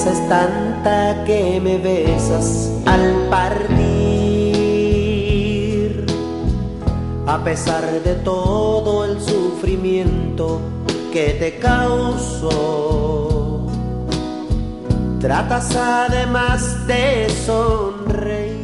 tristeza es tanta que me besas al partir. A pesar de todo el sufrimiento que te causo, tratas además de sonreír.